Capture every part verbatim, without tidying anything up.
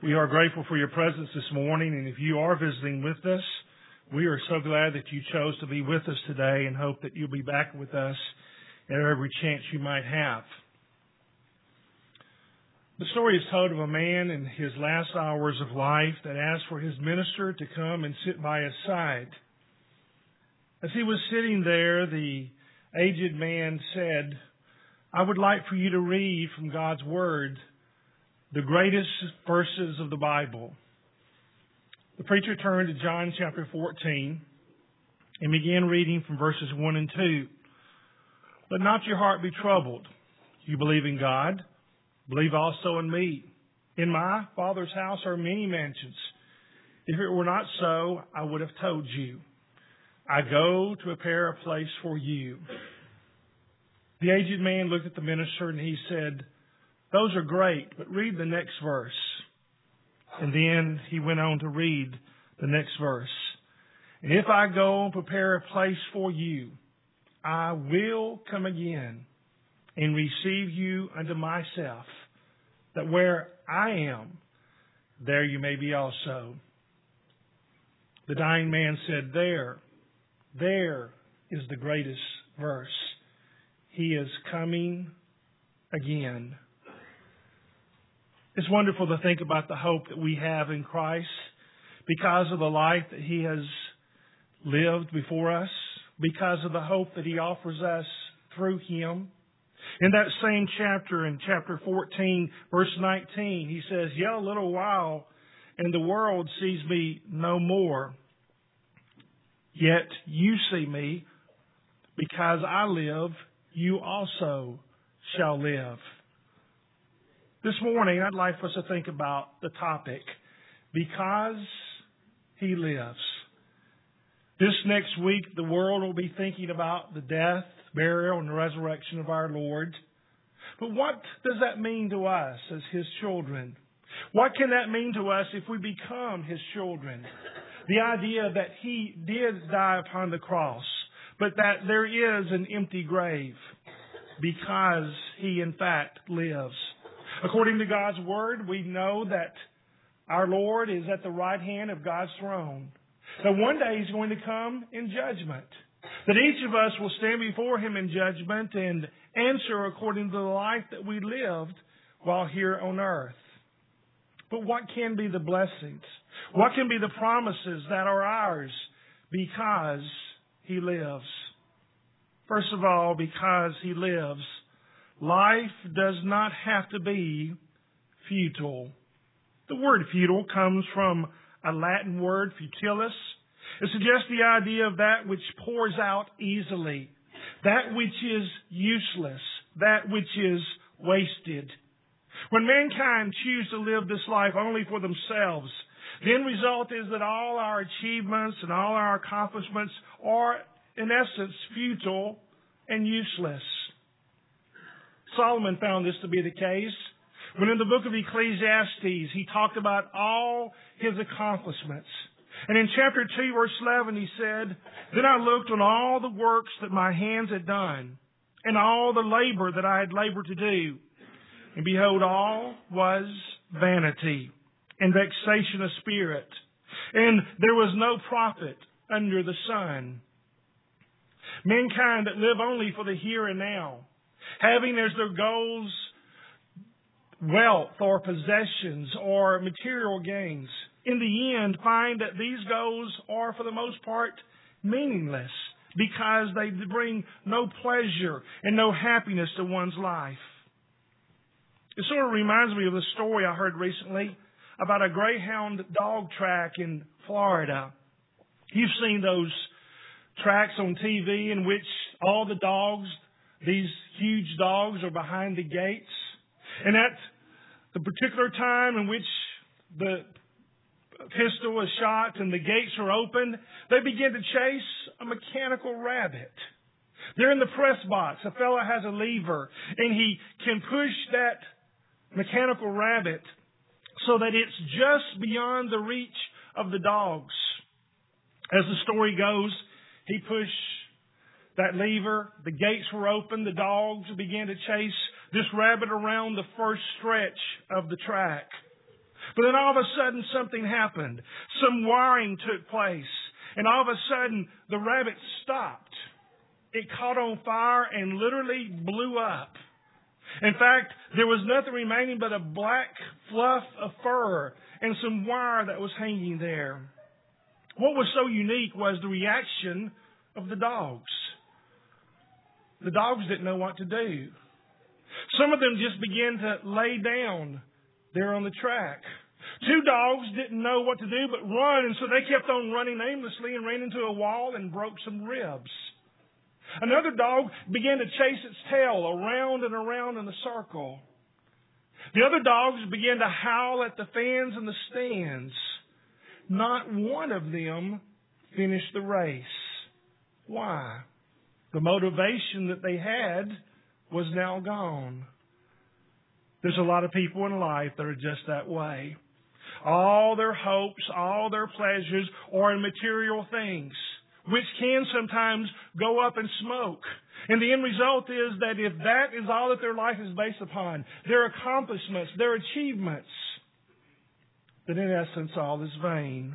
We are grateful for your presence this morning, and if you are visiting with us, we are so glad that you chose to be with us today and hope that you'll be back with us at every chance you might have. The story is told of a man in his last hours of life that asked for his minister to come and sit by his side. As he was sitting there, the aged man said, "I would like for you to read from God's Word the greatest verses of the Bible." The preacher turned to John chapter fourteen and began reading from verses one and two. "Let not your heart be troubled. You believe in God, believe also in me. In my Father's house are many mansions. If it were not so, I would have told you. I go to prepare a place for you." The aged man looked at the minister and he said, "Those are great, but read the next verse." And then he went on to read the next verse. "And if I go and prepare a place for you, I will come again and receive you unto myself, that where I am, there you may be also." The dying man said, There, there is the greatest verse. He is coming again. It's wonderful to think about the hope that we have in Christ because of the life that He has lived before us, because of the hope that He offers us through Him. In that same chapter, in chapter fourteen, verse nineteen, He says, "Yet a little while, and the world sees me no more. Yet you see me, because I live, you also shall live." This morning, I'd like for us to think about the topic, because He lives. This next week, the world will be thinking about the death, burial, and resurrection of our Lord. But what does that mean to us as His children? What can that mean to us if we become His children? The idea that He did die upon the cross, but that there is an empty grave because He, in fact, lives. According to God's Word, we know that our Lord is at the right hand of God's throne. That one day He's going to come in judgment. That each of us will stand before Him in judgment and answer according to the life that we lived while here on earth. But what can be the blessings? What can be the promises that are ours because He lives? First of all, because He lives, life does not have to be futile. The word futile comes from a Latin word, futilis. It suggests the idea of that which pours out easily, that which is useless, that which is wasted. When mankind choose to live this life only for themselves, the end result is that all our achievements and all our accomplishments are, in essence, futile and useless. Solomon found this to be the case when in the book of Ecclesiastes he talked about all his accomplishments. And in chapter two, verse eleven, he said, "Then I looked on all the works that my hands had done, and all the labor that I had labored to do. And behold, all was vanity and vexation of spirit, and there was no profit under the sun." Mankind that live only for the here and now, having as their goals wealth or possessions or material gains, in the end find that these goals are for the most part meaningless because they bring no pleasure and no happiness to one's life. It sort of reminds me of a story I heard recently about a greyhound dog track in Florida. You've seen those tracks on T V in which all the dogs, these huge dogs, are behind the gates. And at the particular time in which the pistol is shot and the gates are opened, they begin to chase a mechanical rabbit. They're in the press box. A fellow has a lever, and he can push that mechanical rabbit so that it's just beyond the reach of the dogs. As the story goes, he pushed that lever, the gates were open, the dogs began to chase this rabbit around the first stretch of the track. But then all of a sudden something happened. Some wiring took place. And all of a sudden the rabbit stopped. It caught on fire and literally blew up. In fact, there was nothing remaining but a black fluff of fur and some wire that was hanging there. What was so unique was the reaction of the dogs. The dogs didn't know what to do. Some of them just began to lay down there on the track. Two dogs didn't know what to do but run, and so they kept on running aimlessly and ran into a wall and broke some ribs. Another dog began to chase its tail around and around in a circle. The other dogs began to howl at the fans in the stands. Not one of them finished the race. Why? The motivation that they had was now gone. There's a lot of people in life that are just that way. All their hopes, all their pleasures are in material things, which can sometimes go up in smoke. And the end result is that if that is all that their life is based upon, their accomplishments, their achievements, then in essence all is vain.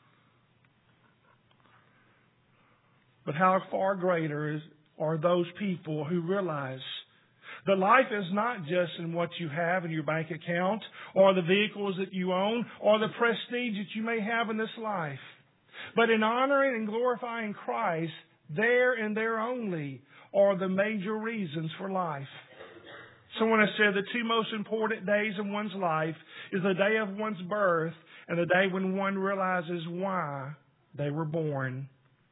But how far greater is, are those people who realize that life is not just in what you have in your bank account, or the vehicles that you own, or the prestige that you may have in this life. But in honoring and glorifying Christ, there and there only are the major reasons for life. Someone has said the two most important days in one's life is the day of one's birth and the day when one realizes why they were born.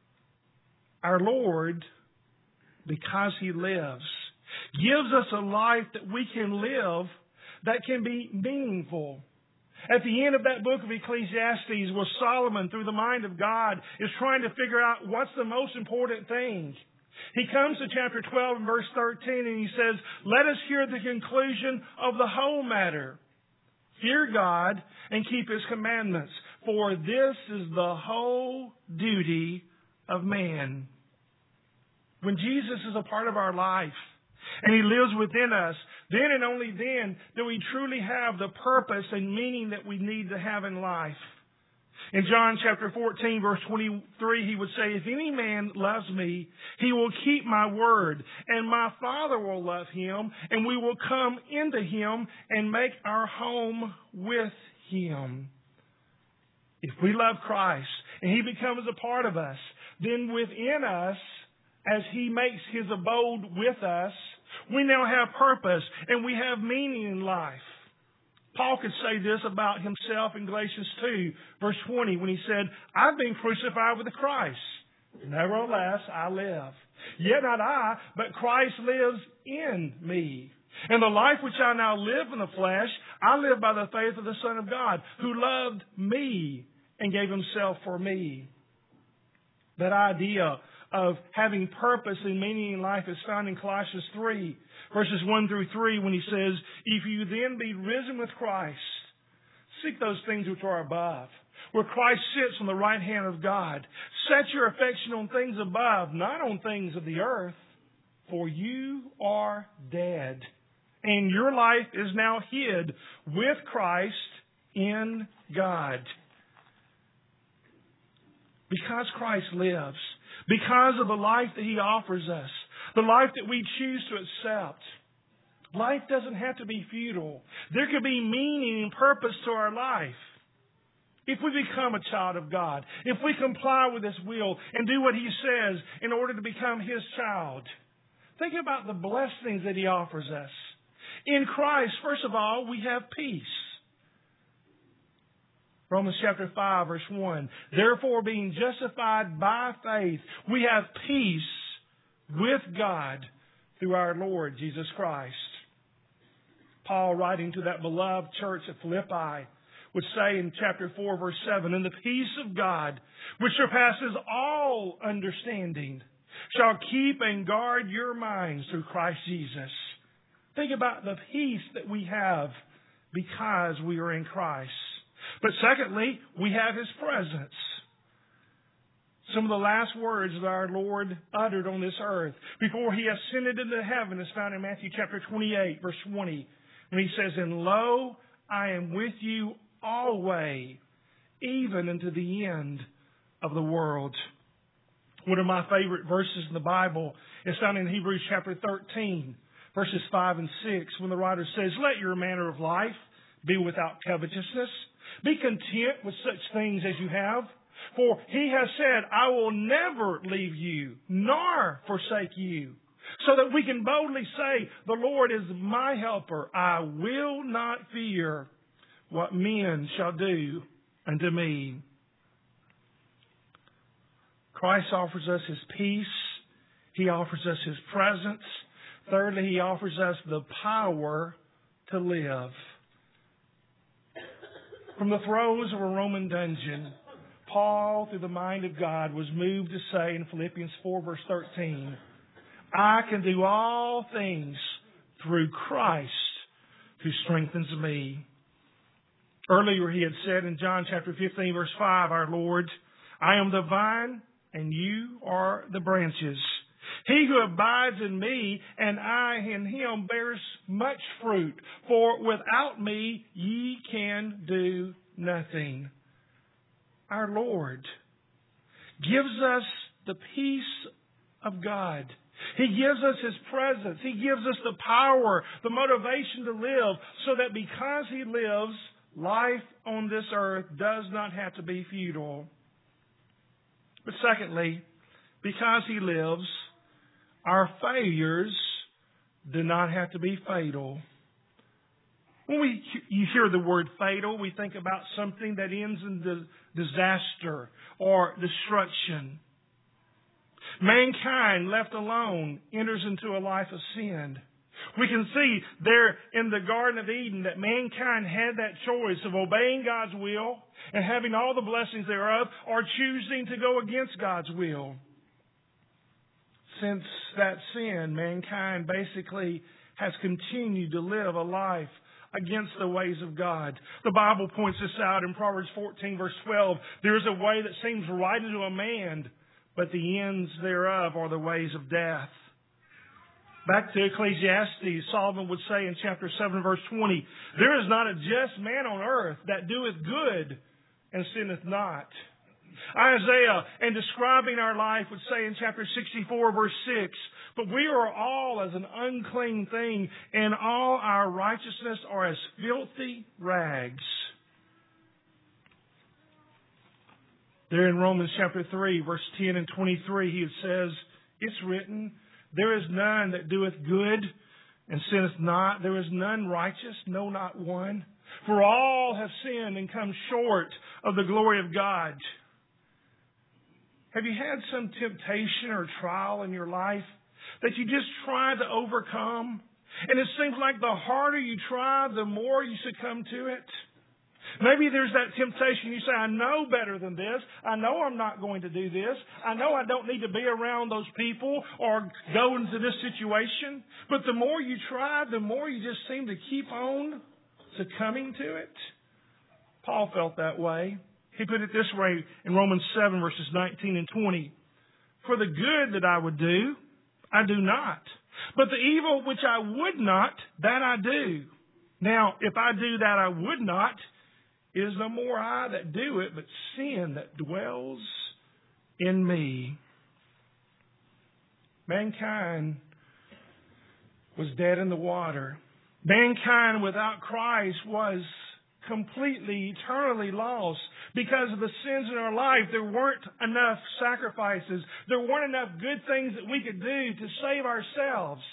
Our Lord, because He lives, gives us a life that we can live that can be meaningful. At the end of that book of Ecclesiastes, where Solomon, through the mind of God, is trying to figure out what's the most important thing, he comes to chapter twelve and verse thirteen and he says, "Let us hear the conclusion of the whole matter. Fear God and keep His commandments, for this is the whole duty of man." When Jesus is a part of our life and He lives within us, then and only then do we truly have the purpose and meaning that we need to have in life. In John chapter fourteen, verse twenty-three, He would say, "If any man loves me, he will keep my word, and my Father will love him, and we will come into him and make our home with him." If we love Christ and He becomes a part of us, then within us, as He makes His abode with us, we now have purpose and we have meaning in life. Paul could say this about himself in Galatians two, verse twenty, when he said, "I've been crucified with Christ. Nevertheless, I live. Yet not I, but Christ lives in me. And the life which I now live in the flesh, I live by the faith of the Son of God, who loved me and gave Himself for me." That idea of having purpose and meaning in life is found in Colossians three, verses one through three, when he says, "If you then be risen with Christ, seek those things which are above, where Christ sits on the right hand of God. Set your affection on things above, not on things of the earth, for you are dead, and your life is now hid with Christ in God." Because Christ lives, because of the life that He offers us, the life that we choose to accept, life doesn't have to be futile. There could be meaning and purpose to our life. If we become a child of God, if we comply with His will and do what He says in order to become His child, think about the blessings that He offers us. In Christ, first of all, we have peace. Romans chapter five, verse one. "Therefore, being justified by faith, we have peace with God through our Lord Jesus Christ." Paul, writing to that beloved church at Philippi, would say in chapter four, verse seven, "And the peace of God, which surpasses all understanding, shall keep and guard your minds through Christ Jesus." Think about the peace that we have because we are in Christ. But secondly, we have His presence. Some of the last words that our Lord uttered on this earth before He ascended into heaven is found in Matthew chapter twenty-eight, verse twenty, when He says, "And lo, I am with you always, even unto the end of the world. One of my favorite verses in the Bible is found in Hebrews chapter thirteen, verses five and six, when the writer says, "Let your manner of life be without covetousness. Be content with such things as you have. For he has said, I will never leave you, nor forsake you. So that we can boldly say, the Lord is my helper. I will not fear what men shall do unto me." Christ offers us His peace. He offers us His presence. Thirdly, He offers us the power to live. From the throes of a Roman dungeon, Paul, through the mind of God, was moved to say in Philippians four, verse thirteen, "I can do all things through Christ who strengthens me." Earlier he had said in John chapter fifteen, verse five, our Lord, "I am the vine, and you are the branches. He who abides in me, and I in him, bears much fruit. For without me ye can do nothing." Our Lord gives us the peace of God. He gives us His presence. He gives us the power, the motivation to live, so that because He lives, life on this earth does not have to be futile. But secondly, because He lives, our failures do not have to be fatal. When we you hear the word fatal, we think about something that ends in disaster or destruction. Mankind, left alone, enters into a life of sin. We can see there in the Garden of Eden that mankind had that choice of obeying God's will and having all the blessings thereof, or choosing to go against God's will. Since that sin, mankind basically has continued to live a life against the ways of God. The Bible points this out in Proverbs fourteen, verse twelve. "There is a way that seems right unto a man, but the ends thereof are the ways of death." Back to Ecclesiastes, Solomon would say in chapter seven, verse twenty, "There is not a just man on earth that doeth good and sinneth not." Isaiah, in describing our life, would say in chapter sixty-four, verse six, "But we are all as an unclean thing, and all our righteousness are as filthy rags." There in Romans chapter three, verse ten and twenty-three, he says, "It's written, there is none that doeth good and sinneth not. There is none righteous, no, not one. For all have sinned and come short of the glory of God." Have you had some temptation or trial in your life that you just tried to overcome? And it seems like the harder you try, the more you succumb to it. Maybe there's that temptation. You say, "I know better than this. I know I'm not going to do this. I know I don't need to be around those people or go into this situation." But the more you try, the more you just seem to keep on succumbing to it. Paul felt that way. He put it this way in Romans seven, verses nineteen and twenty. "For the good that I would do, I do not. But the evil which I would not, that I do. Now, if I do that I would not, it is no more I that do it, but sin that dwells in me." Mankind was dead in the water. Mankind without Christ was completely, eternally lost. Because of the sins in our life, there weren't enough sacrifices. There weren't enough good things that we could do to save ourselves.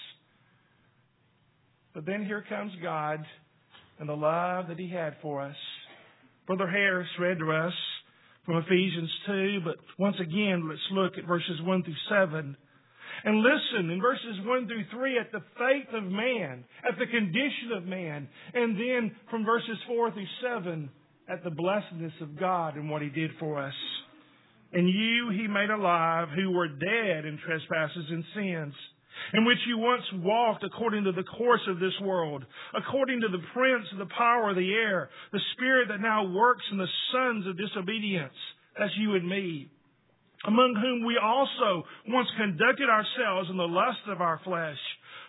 But then here comes God and the love that He had for us. Brother Harris read to us from Ephesians two, but once again, let's look at verses one through seven. And listen in verses one through three at the faith of man, at the condition of man. And then from verses four through seven at the blessedness of God and what He did for us. "And you He made alive who were dead in trespasses and sins, in which you once walked according to the course of this world, according to the prince of the power of the air, the spirit that now works in the sons of disobedience." That's you and me. "Among whom we also once conducted ourselves in the lust of our flesh,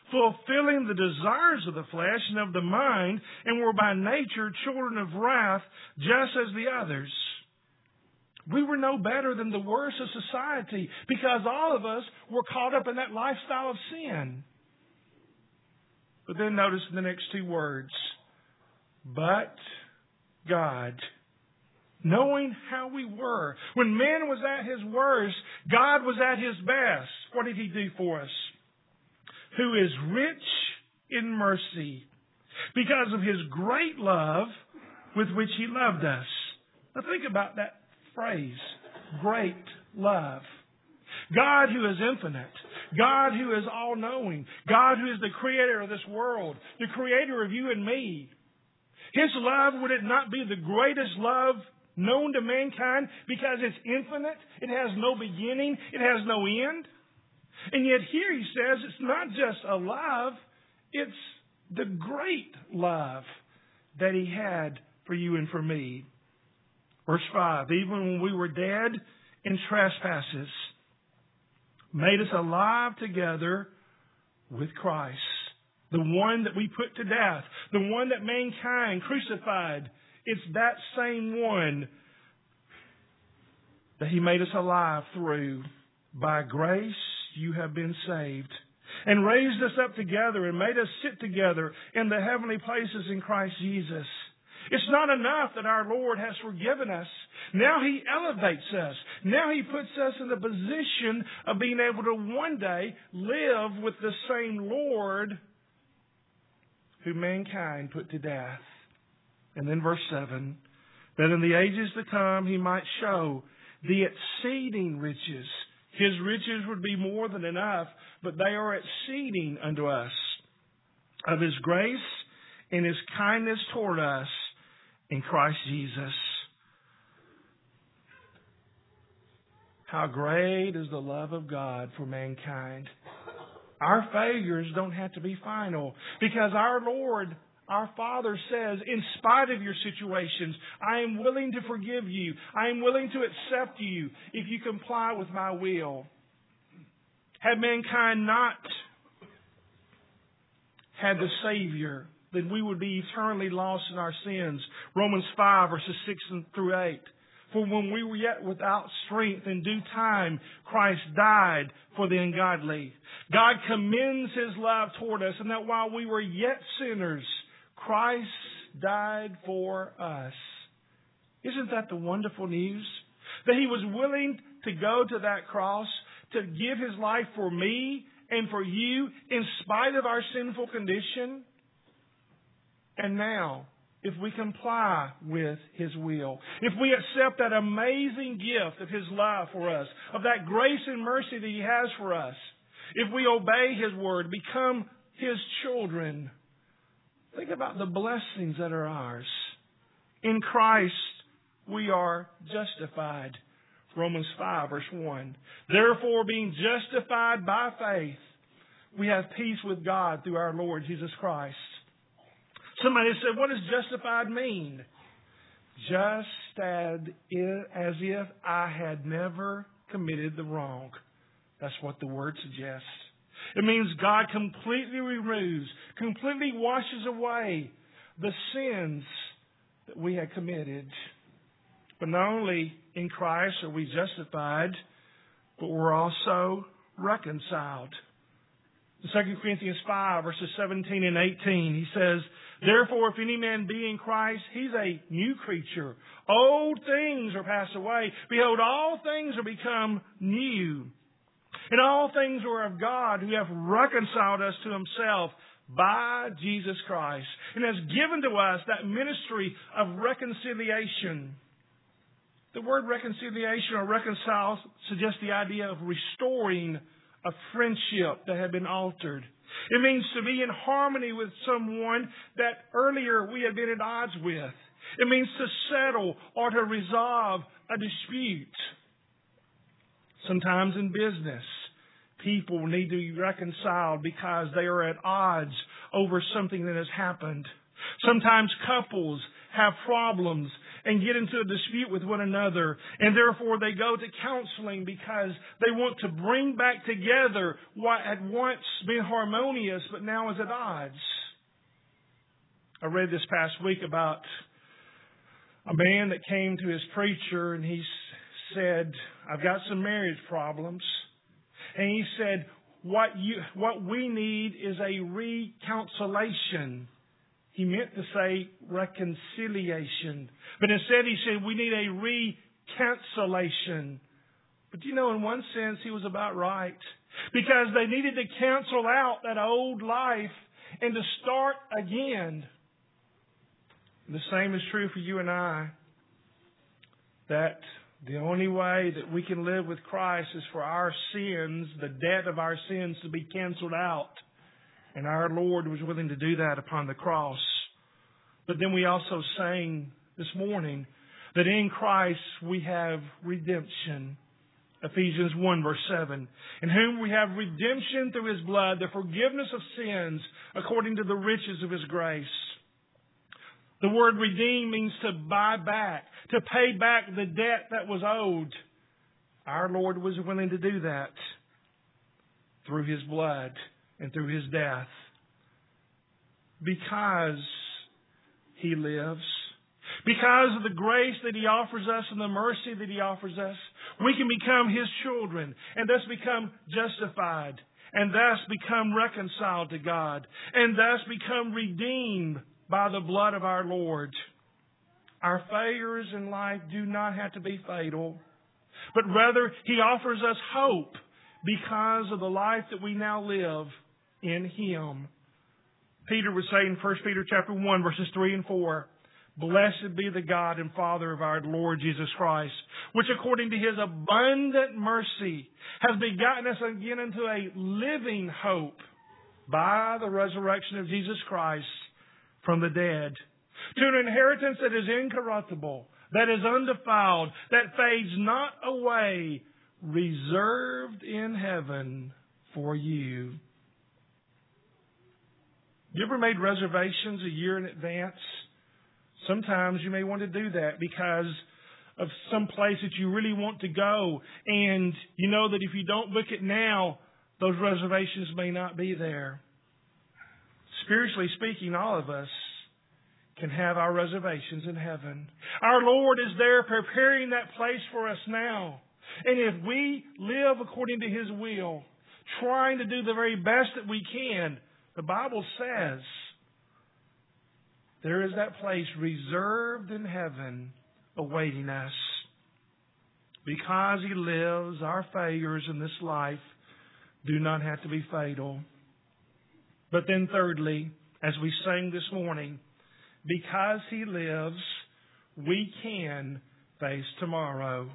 fulfilling the desires of the flesh and of the mind, and were by nature children of wrath, just as the others. We were no better than the worst of society because all of us were caught up in that lifestyle of sin. But then notice the next two words. But God, knowing how we were. When man was at his worst, God was at his best. What did he do for us? Who is rich in mercy because of his great love with which he loved us. Now think about that phrase, great love. God who is infinite, God who is all-knowing, God who is the creator of this world, the creator of you and me. His love, would it not be the greatest love known to mankind because it's infinite, it has no beginning, it has no end? And yet here he says it's not just a love, it's the great love that he had for you and for me. Verse five, even when we were dead in trespasses, made us alive together with Christ. The one that we put to death, the one that mankind crucified. It's that same one that he made us alive through. By grace you have been saved, and raised us up together and made us sit together in the heavenly places in Christ Jesus. It's not enough that our Lord has forgiven us. Now he elevates us. Now he puts us in the position of being able to one day live with the same Lord who mankind put to death. And then verse seven, that in the ages to come he might show the exceeding riches. His riches would be more than enough, but they are exceeding unto us of his grace and his kindness toward us in Christ Jesus. How great is the love of God for mankind. Our failures don't have to be final because our Lord, our Father says, in spite of your situations, I am willing to forgive you. I am willing to accept you if you comply with my will. Had mankind not had the Savior, then we would be eternally lost in our sins. Romans five, verses six through eight. For when we were yet without strength, in due time, Christ died for the ungodly. God commends his love toward us, and that while we were yet sinners, Christ died for us. Isn't that the wonderful news? That he was willing to go to that cross, to give his life for me and for you, in spite of our sinful condition. And now, if we comply with his will, if we accept that amazing gift of his love for us, of that grace and mercy that he has for us, if we obey his word, become his children, think about the blessings that are ours. In Christ, we are justified. Romans five, verse one. Therefore, being justified by faith, we have peace with God through our Lord Jesus Christ. Somebody said, what does justified mean? Just as if I had never committed the wrong. That's what the word suggests. It means God completely removes, completely washes away the sins that we had committed. But not only in Christ are we justified, but we're also reconciled. In Second Corinthians five, verses seventeen and eighteen, he says, therefore, if any man be in Christ, he's a new creature. Old things are passed away. Behold, all things are become new. And all things are of God, who have reconciled us to himself by Jesus Christ, and has given to us that ministry of reconciliation. The word reconciliation or reconcile suggests the idea of restoring a friendship that had been altered. It means to be in harmony with someone that earlier we had been at odds with. It means to settle or to resolve a dispute. Sometimes in business, people need to be reconciled because they are at odds over something that has happened. Sometimes couples have problems and get into a dispute with one another. And therefore they go to counseling because they want to bring back together what had once been harmonious but now is at odds. I read this past week about a man that came to his preacher and he said, I've got some marriage problems. And he said, what you, what we need is a reconciliation. He meant to say reconciliation. But instead he said, we need a recancellation. But you know, in one sense, he was about right. Because they needed to cancel out that old life and to start again. The same is true for you and I. That the only way that we can live with Christ is for our sins, the debt of our sins, to be canceled out. And our Lord was willing to do that upon the cross. But then we also sang this morning that in Christ we have redemption. Ephesians one verse seven. In whom we have redemption through His blood, the forgiveness of sins according to the riches of His grace. The word redeem means to buy back, to pay back the debt that was owed. Our Lord was willing to do that through His blood and through His death. Because He lives, because of the grace that He offers us and the mercy that He offers us, we can become His children and thus become justified and thus become reconciled to God and thus become redeemed by the blood of our Lord. Our failures in life do not have to be fatal, but rather He offers us hope because of the life that we now live in Him. Peter was saying in First Peter chapter one, verses three and four, Blessed be the God and Father of our Lord Jesus Christ, which according to His abundant mercy has begotten us again into a living hope by the resurrection of Jesus Christ from the dead, to an inheritance that is incorruptible, that is undefiled, that fades not away, reserved in heaven for you. You ever made reservations a year in advance? Sometimes you may want to do that because of some place that you really want to go, and you know that if you don't book it now, those reservations may not be there. Spiritually speaking, all of us can have our reservations in heaven. Our Lord is there preparing that place for us now. And if we live according to His will, trying to do the very best that we can, the Bible says there is that place reserved in heaven awaiting us. Because He lives, our failures in this life do not have to be fatal. But then thirdly, as we sang this morning, because He lives, we can face tomorrow.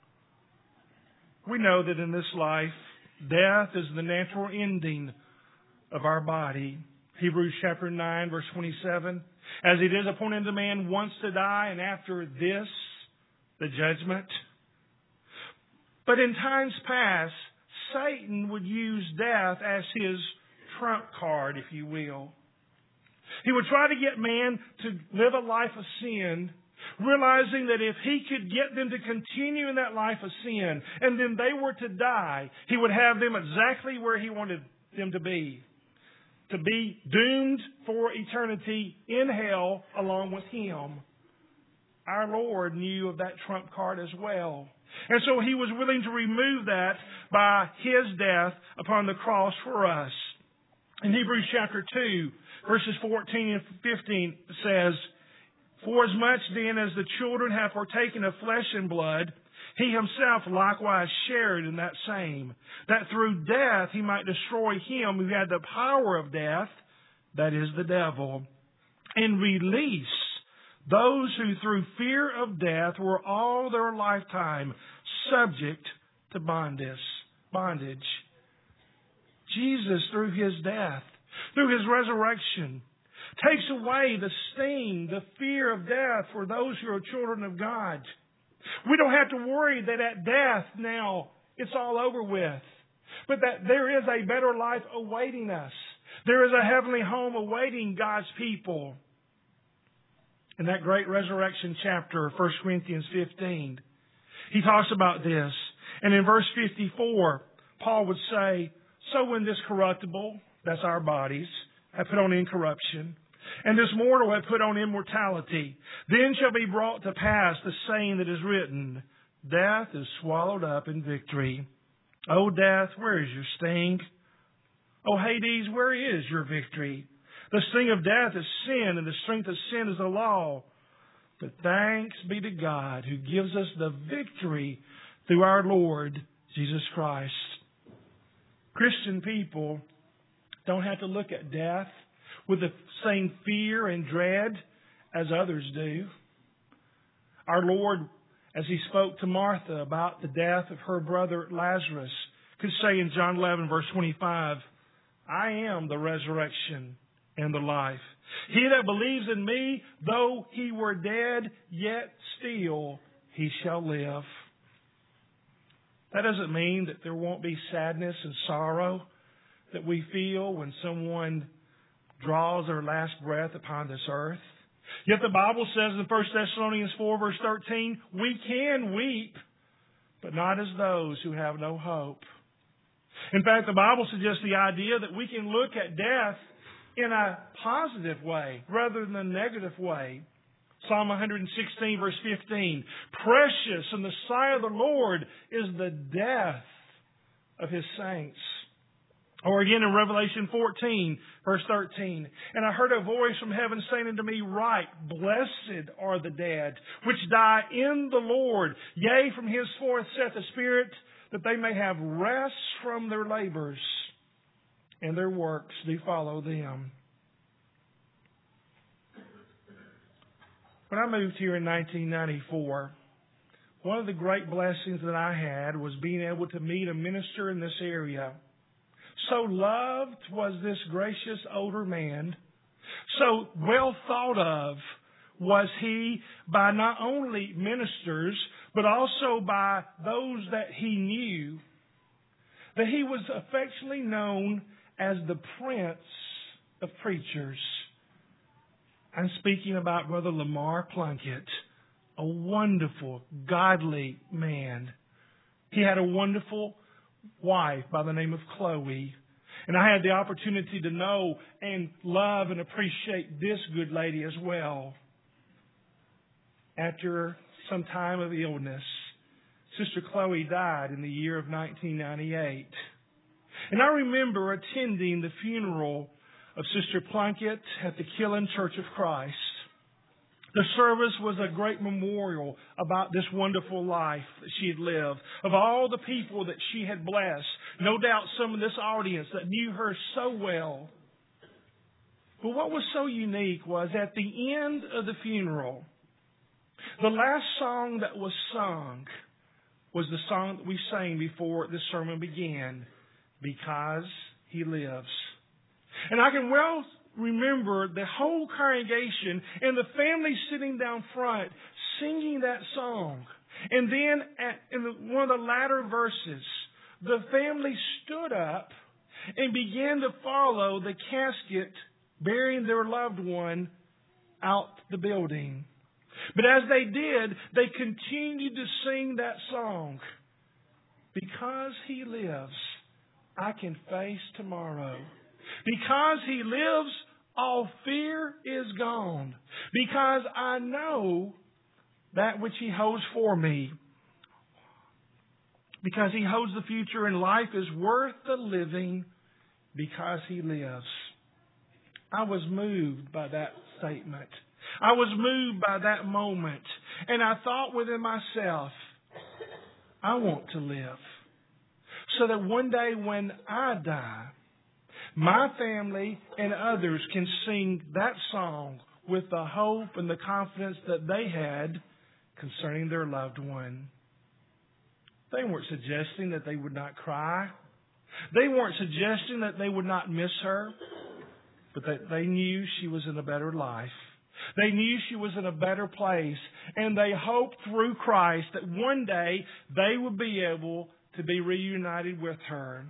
We know that in this life, death is the natural ending of our body. Hebrews chapter nine, verse twenty-seven. As it is appointed to man once to die, and after this, the judgment. But in times past, Satan would use death as his trump card, if you will. He would try to get man to live a life of sin, realizing that if he could get them to continue in that life of sin, and then they were to die, he would have them exactly where he wanted them to be. To be doomed for eternity in hell along with him. Our Lord knew of that trump card as well. And so He was willing to remove that by His death upon the cross for us. In Hebrews chapter two, verses fourteen and fifteen says, For as much then as the children have partaken of flesh and blood, He Himself likewise shared in that same, that through death He might destroy him who had the power of death, that is the devil, and release those who through fear of death were all their lifetime subject to bondage. bondage. Jesus, through His death, through His resurrection, takes away the sting, the fear of death for those who are children of God. We don't have to worry that at death now it's all over with, but that there is a better life awaiting us. There is a heavenly home awaiting God's people. in that great resurrection chapter of First Corinthians fifteen. He talks about this. And in verse fifty-four, Paul would say, so when this corruptible, that's our bodies, have put on incorruption, and this mortal have put on immortality, then shall be brought to pass the saying that is written, death is swallowed up in victory. O death, where is your sting? O Hades, where is your victory? The sting of death is sin, and the strength of sin is the law. But thanks be to God who gives us the victory through our Lord Jesus Christ. Christian people don't have to look at death with the same fear and dread as others do. Our Lord, as He spoke to Martha about the death of her brother Lazarus, could say in John eleven, verse twenty-five, I am the resurrection and the life. He that believes in me, though he were dead, yet still he shall live. That doesn't mean that there won't be sadness and sorrow that we feel when someone draws their last breath upon this earth. Yet the Bible says in First Thessalonians four, verse thirteen, we can weep, but not as those who have no hope. In fact, the Bible suggests the idea that we can look at death in a positive way rather than a negative way. Psalm one sixteen, verse fifteen, precious in the sight of the Lord is the death of His saints. Or again in Revelation fourteen, verse thirteen, and I heard a voice from heaven saying unto me, write, blessed are the dead, which die in the Lord. Yea, from henceforth saith the Spirit, that they may have rest from their labors, and their works do follow them. When I moved here in nineteen ninety-four, one of the great blessings that I had was being able to meet a minister in this area. So loved was this gracious older man. So well thought of was he by not only ministers, but also by those that he knew, that he was affectionately known as the Prince of Preachers. I'm speaking about Brother Lamar Plunkett, a wonderful, godly man. He had a wonderful wife by the name of Chloe. And I had the opportunity to know and love and appreciate this good lady as well. After some time of illness, Sister Chloe died in the year of nineteen ninety-eight. And I remember attending the funeral of Sister Plunkett at the Killen Church of Christ. The service was a great memorial about this wonderful life that she had lived, of all the people that she had blessed. No doubt some of this audience that knew her so well. But what was so unique was at the end of the funeral, the last song that was sung was the song that we sang before this sermon began, Because He Lives. And I can well remember the whole congregation and the family sitting down front singing that song. And then at, in the, one of the latter verses, the family stood up and began to follow the casket burying their loved one out the building. But as they did, they continued to sing that song. Because He lives, I can face tomorrow. Because He lives, all fear is gone. Because I know that which He holds for me. Because He holds the future, and life is worth the living because He lives. I was moved by that statement. I was moved by that moment. And I thought within myself, I want to live. So that one day when I die, my family and others can sing that song with the hope and the confidence that they had concerning their loved one. They weren't suggesting that they would not cry. They weren't suggesting that they would not miss her, but that they knew she was in a better life. They knew she was in a better place, and they hoped through Christ that one day they would be able to be reunited with her.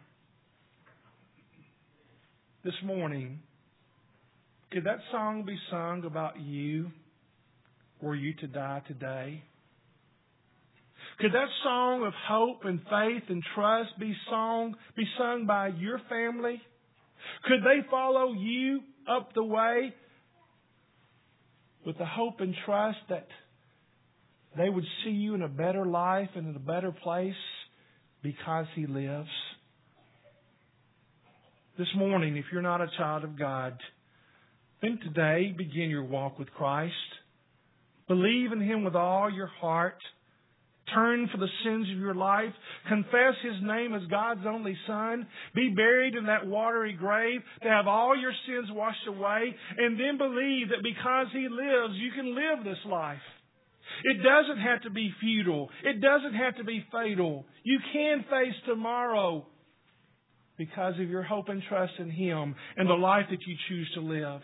This morning, could that song be sung about you? were you to die today? Could that song of hope and faith and trust be sung, be sung by your family? Could they follow you up the way with the hope and trust that they would see you in a better life and in a better place because He lives? This morning, if you're not a child of God, then today begin your walk with Christ. Believe in Him with all your heart. Turn for the sins of your life. Confess His name as God's only Son. Be buried in that watery grave to have all your sins washed away. And then believe that because He lives, you can live this life. It doesn't have to be futile. It doesn't have to be fatal. You can face tomorrow because of your hope and trust in Him and the life that you choose to live.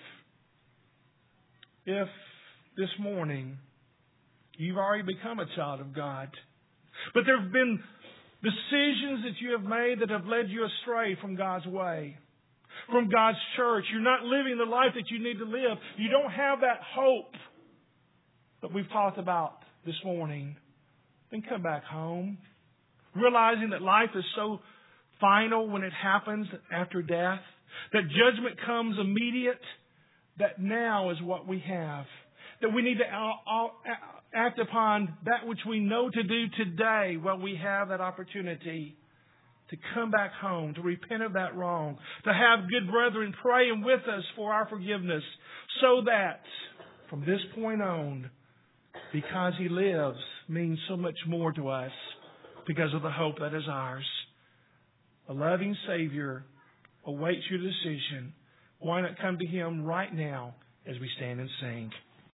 If this morning you've already become a child of God, but there have been decisions that you have made that have led you astray from God's way, from God's church. You're not living the life that you need to live. You don't have that hope that we've talked about this morning. Then come back home, realizing that life is so final when it happens after death, that judgment comes immediate, that now is what we have, that we need to act upon that which we know to do today while we have that opportunity to come back home, to repent of that wrong, to have good brethren praying with us for our forgiveness, so that from this point on, because He lives means so much more to us because of the hope that is ours. A loving Savior awaits your decision. Why not come to Him right now as we stand and sing?